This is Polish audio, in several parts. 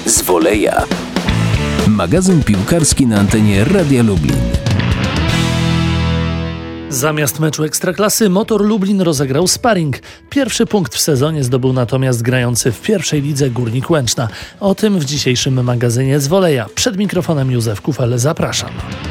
z Woleja. Magazyn piłkarski na antenie Radia Lublin. Zamiast meczu Ekstraklasy Motor Lublin rozegrał sparring. Pierwszy punkt w sezonie zdobył natomiast grający w pierwszej lidze Górnik Łęczna. O tym w dzisiejszym magazynie z Woleja. Przed mikrofonem Józef Kufel, zapraszam.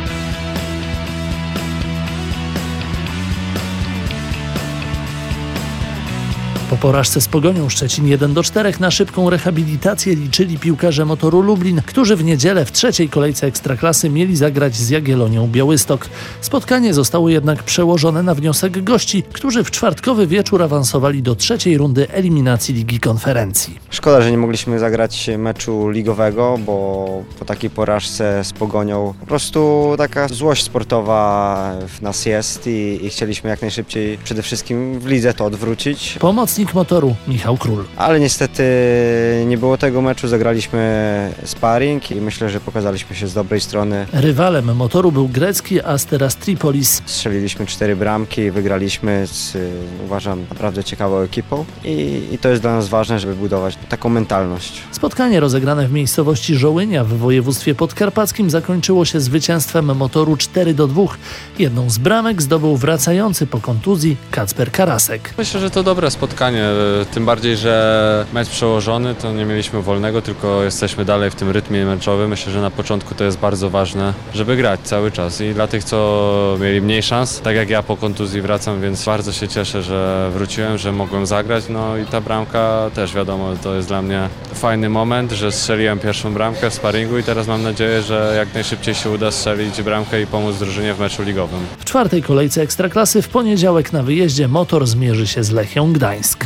Po porażce z Pogonią Szczecin 1-4 na szybką rehabilitację liczyli piłkarze Motoru Lublin, którzy w niedzielę w trzeciej kolejce Ekstraklasy mieli zagrać z Jagiellonią Białystok. Spotkanie zostało jednak przełożone na wniosek gości, którzy w czwartkowy wieczór awansowali do trzeciej rundy eliminacji Ligi Konferencji. Szkoda, że nie mogliśmy zagrać meczu ligowego, bo po takiej porażce z Pogonią po prostu taka złość sportowa w nas jest i chcieliśmy jak najszybciej przede wszystkim w lidze to odwrócić. Pomocnik Motoru Michał Król. Ale niestety nie było tego meczu, zagraliśmy sparring i myślę, że pokazaliśmy się z dobrej strony. Rywalem Motoru był grecki Asteras Tripolis. Strzeliliśmy 4 bramki, wygraliśmy z, uważam, naprawdę ciekawą ekipą i to jest dla nas ważne, żeby budować taką mentalność. Spotkanie rozegrane w miejscowości Żołynia w województwie podkarpackim zakończyło się zwycięstwem Motoru 4-2. Jedną z bramek zdobył wracający po kontuzji Kacper Karasek. Myślę, że to dobre spotkanie, tym bardziej, że mecz przełożony, to nie mieliśmy wolnego, tylko jesteśmy dalej w tym rytmie meczowym. Myślę, że na początku to jest bardzo ważne, żeby grać cały czas i dla tych, co mieli mniej szans, tak jak ja po kontuzji wracam, więc bardzo się cieszę, że wróciłem, że mogłem zagrać, no i ta bramka też wiadomo, to jest dla mnie fajny moment, że strzeliłem pierwszą bramkę w sparingu i teraz mam nadzieję, że jak najszybciej się uda strzelić bramkę i pomóc drużynie w meczu ligowym. W czwartej kolejce Ekstraklasy w poniedziałek na wyjeździe Motor zmierzy się z Lechią Gdańsk.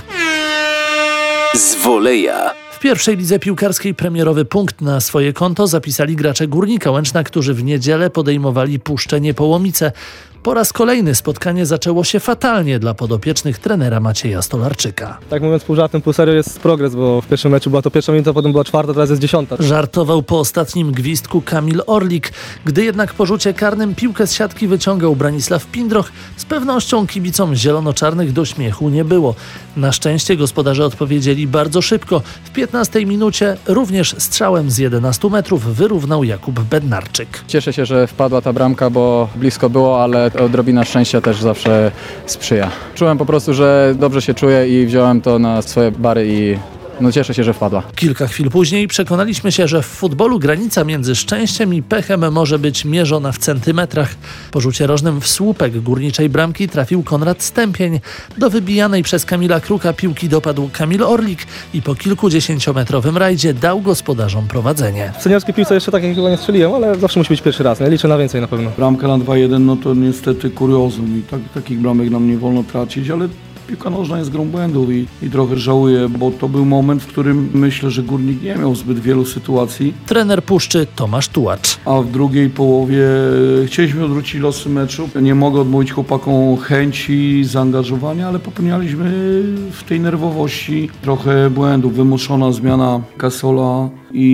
Z Woleja. W pierwszej lidze piłkarskiej premierowy punkt na swoje konto zapisali gracze Górnika Łęczna, którzy w niedzielę podejmowali Puszczę Niepołomice. Po raz kolejny spotkanie zaczęło się fatalnie dla podopiecznych trenera Macieja Stolarczyka. Tak mówiąc pół żartem, pół serio jest progres, bo w pierwszym meczu była to pierwsza minuta, potem była czwarta, teraz jest 10. Żartował po ostatnim gwizdku Kamil Orlik. Gdy jednak po rzucie karnym piłkę z siatki wyciągał Branisław Pindroch, z pewnością kibicom zielonoczarnych do śmiechu nie było. Na szczęście gospodarze odpowiedzieli bardzo szybko. W 15 minucie również strzałem z 11 metrów wyrównał Jakub Bednarczyk. Cieszę się, że wpadła ta bramka, bo blisko było, ale odrobina szczęścia też zawsze sprzyja. Czułem po prostu, że dobrze się czuję i wziąłem to na swoje bary i cieszę się, że wpadła. Kilka chwil później przekonaliśmy się, że w futbolu granica między szczęściem i pechem może być mierzona w centymetrach. Po rzucie rożnym w słupek górniczej bramki trafił Konrad Stępień. Do wybijanej przez Kamila Kruka piłki dopadł Kamil Orlik i po kilkudziesięciometrowym rajdzie dał gospodarzom prowadzenie. W seniorskiej piłce jeszcze takiej chyba nie strzeliłem, ale zawsze musi być pierwszy raz. Nie? Liczę na więcej na pewno. Bramka na 2-1, no to niestety kuriozum i takich bramek nam nie wolno tracić, ale piłka nożna jest grą błędów i trochę żałuję, bo to był moment, w którym myślę, że Górnik nie miał zbyt wielu sytuacji. Trener Puszczy Tomasz Tułacz. A w drugiej połowie chcieliśmy odwrócić losy meczu. Nie mogę odmówić chłopakom chęci, zaangażowania, ale popełnialiśmy w tej nerwowości trochę błędów. Wymuszona zmiana Kasola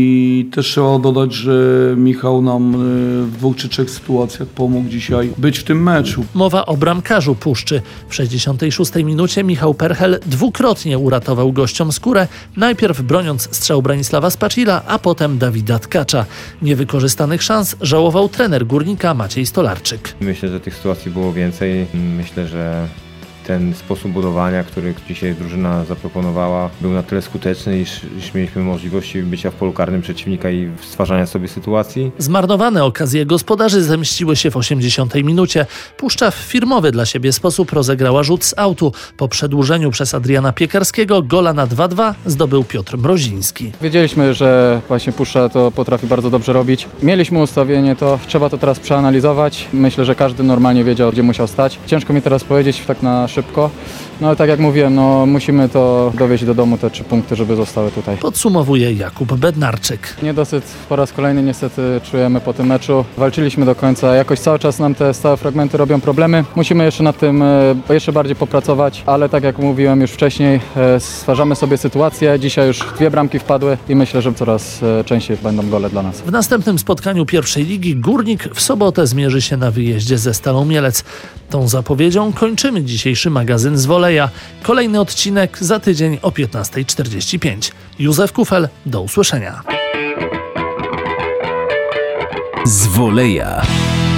i też trzeba dodać, że Michał nam w 2 czy 3 sytuacjach pomógł dzisiaj być w tym meczu. Mowa o bramkarzu Puszczy. W 66 minucie Michał Perchel dwukrotnie uratował gościom skórę, najpierw broniąc strzał Branisława Spaczila, a potem Dawida Tkacza. Niewykorzystanych szans żałował trener Górnika Maciej Stolarczyk. Myślę, że tych sytuacji było więcej. Myślę, że ten sposób budowania, który dzisiaj drużyna zaproponowała, był na tyle skuteczny, iż mieliśmy możliwości bycia w polu karnym przeciwnika i stwarzania sobie sytuacji. Zmarnowane okazje gospodarzy zemściły się w 80 minucie. Puszcza w firmowy dla siebie sposób rozegrała rzut z autu. Po przedłużeniu przez Adriana Piekarskiego gola na 2-2 zdobył Piotr Mroziński. Wiedzieliśmy, że właśnie Puszcza to potrafi bardzo dobrze robić. Mieliśmy ustawienie, to trzeba to teraz przeanalizować. Myślę, że każdy normalnie wiedział, gdzie musiał stać. Ciężko mi teraz powiedzieć tak na szybko. No ale tak jak mówiłem, musimy to dowieźć do domu, te 3 punkty, żeby zostały tutaj. Podsumowuje Jakub Bednarczyk. Niedosyt po raz kolejny niestety czujemy po tym meczu. Walczyliśmy do końca, jakoś cały czas nam te stałe fragmenty robią problemy. Musimy jeszcze nad tym jeszcze bardziej popracować, ale tak jak mówiłem już wcześniej, stwarzamy sobie sytuację. Dzisiaj już 2 bramki wpadły i myślę, że coraz częściej będą gole dla nas. W następnym spotkaniu pierwszej ligi Górnik w sobotę zmierzy się na wyjeździe ze Stalą Mielec. Tą zapowiedzią kończymy dzisiejszy magazyn z Woleja. Kolejny odcinek za tydzień o 15:45. Józef Kufel, do usłyszenia. Z woleja.